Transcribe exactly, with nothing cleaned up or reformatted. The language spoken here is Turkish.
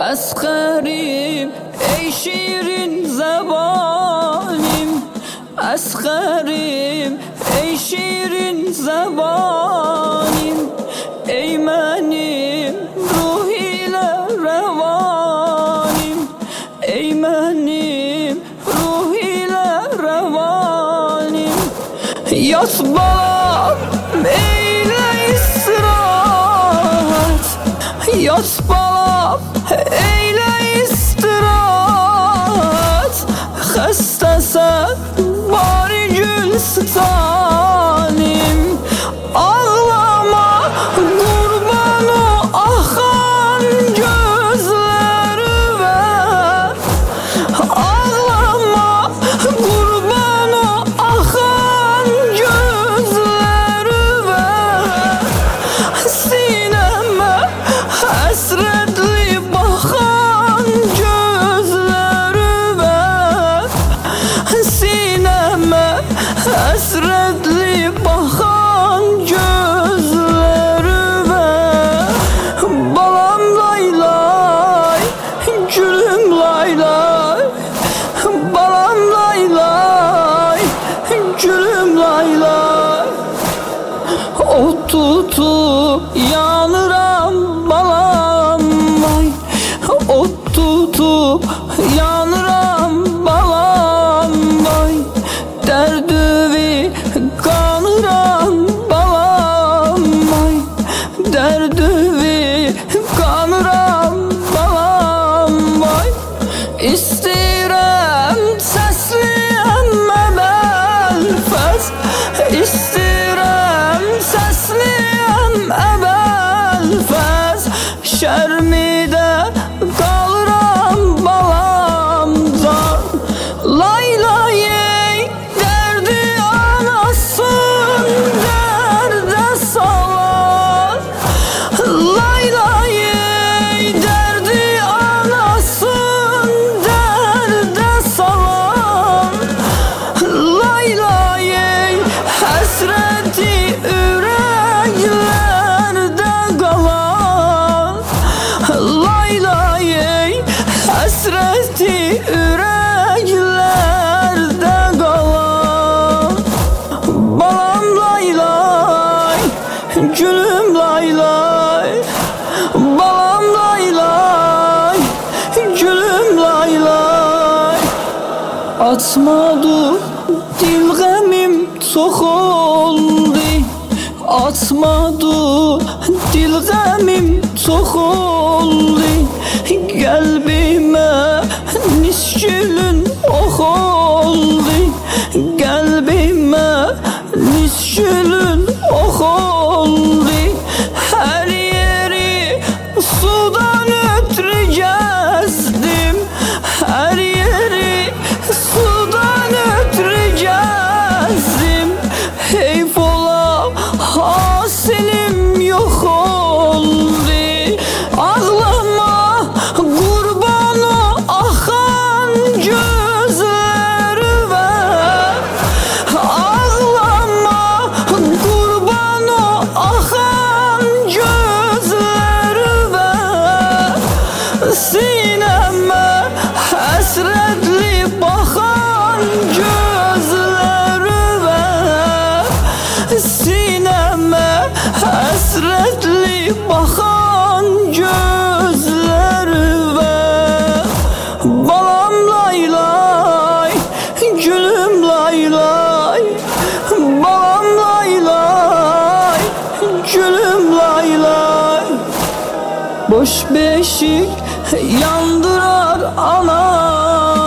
Asgarim ey şirin zabanim, asgarim ey şirin zabanim, ey benim ruh ile revanim, ey benim ruh ile revanim. Yat balam eyle istirahat, yat balam eyle istirahat. Hastasa bari gülstanim, ağlama kurban o akan gözlerime, ağlama kurban o akan gözlerime. Sineme hasretli bakan gözlerime, sineme hasretli bakan gözlerime. Balam lay lay, gülüm lay lay, balam lay lay, gülüm lay lay. Ot tutup yanıram balam vay, ot tutup yanıram balam vay. Derdüvi kanıram balam vay, derdüvi kanıram balam vay. İstirem sesliyem ebelfez, istirem sesliyem ebelfez. Şermide kalıram balamdan, lay lay ey derdi anasın derde salan, lay lay ey derdi anasın derde salan, lay lay ey hasreti yüreklerde kalan, lay lay ey hasreti yüreklerde kalan. Balam lay lay, gülüm lay lay, balam lay lay, gülüm lay lay. Atmadı dil gemim çok oldu, atmadı dil gemim çok oldu. Kalbime niskülün ok oldu, kalbime niskülün ok oldu. Her yeri sudan ötürü gezdim, her yeri sudan ötürü gezdim. Heyf ola hasilim yok oldu, ağlama kurban o akan gözlerime, ağlama kurban o akan gözlerime. Sineme hasretli bakan gözlerime, sineme hasretli bakan gözlerime. Balam lay lay, gülüm lay lay, balam lay lay, gülüm lay lay. Boş beşik yandırar ana